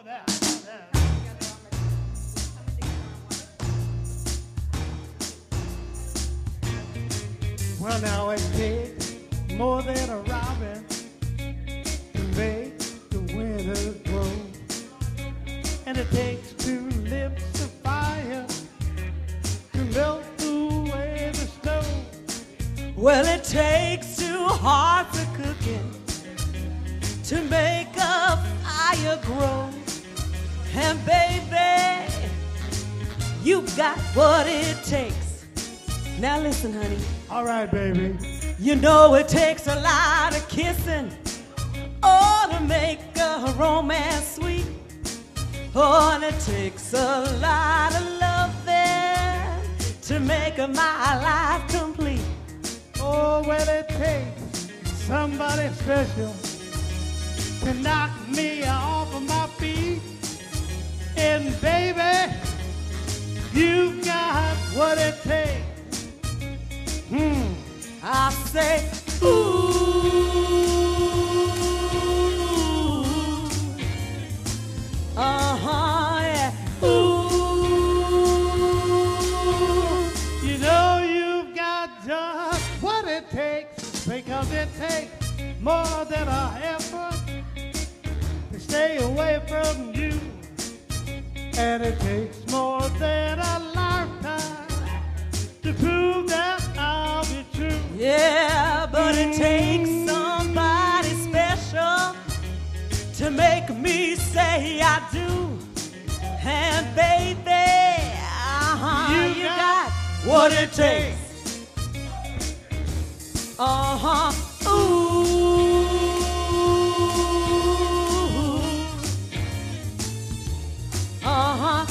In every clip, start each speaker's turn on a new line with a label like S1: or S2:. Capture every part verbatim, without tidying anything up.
S1: that. that. Well, now it takes more than a robin to make the winter grow, and it takes two lips of fire to melt away the snow.
S2: Well, it takes two hearts of cooking to make a fire grow, and baby, you got what it takes. Now listen, honey.
S1: All right, baby.
S2: You know it takes a lot of kissing, oh, to make a romance sweet. Oh, and it takes a lot of loving to make my life complete.
S1: Oh, well, it takes somebody special to knock me off of my feet. And baby, you got what it takes. Hmm.
S2: I say, ooh, uh-huh, yeah, ooh.
S1: You know you've got just what it takes, because it takes more than a effort to stay away from you. And it takes more than a lifetime to prove that I'll be true.
S2: Yeah, but it takes somebody special to make me say I do. And baby, uh-huh,
S1: You
S2: you,
S1: got
S2: got, what it takes. Uh-huh, ooh. Uh-huh,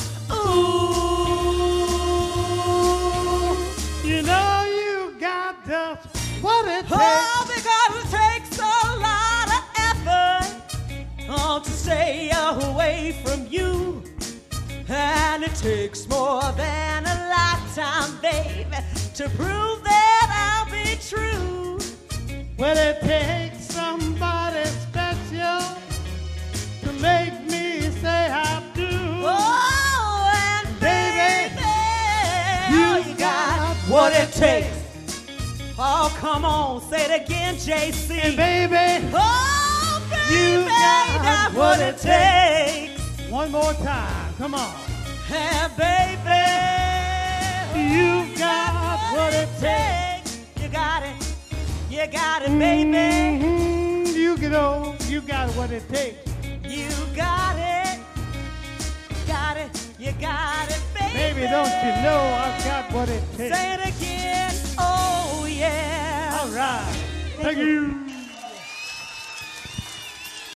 S2: ooh.
S1: You know you got just what it takes.
S2: Oh, because it takes a lot of effort, oh, to stay away from you. And it takes more than a lifetime, baby, to prove that I'll be true.
S1: Well, it takes somebody special to make me say I do.
S2: Oh, and
S1: Baby,
S2: baby,
S1: you
S2: you
S1: got
S2: got what it takes. Oh, come on, say it again, J C.
S1: And baby,
S2: Oh, baby,
S1: you got
S2: got
S1: what
S2: what
S1: it
S2: it takes.
S1: one more time, come on.
S2: Hey, baby,
S1: You got what it
S2: takes. You got it, you got it, baby.
S1: Mhm, you get old, you got what it takes.
S2: You got it, got it, you got it, baby.
S1: Baby, don't you know I've got what it takes?
S2: Say it again, oh yeah.
S1: All right, thank you.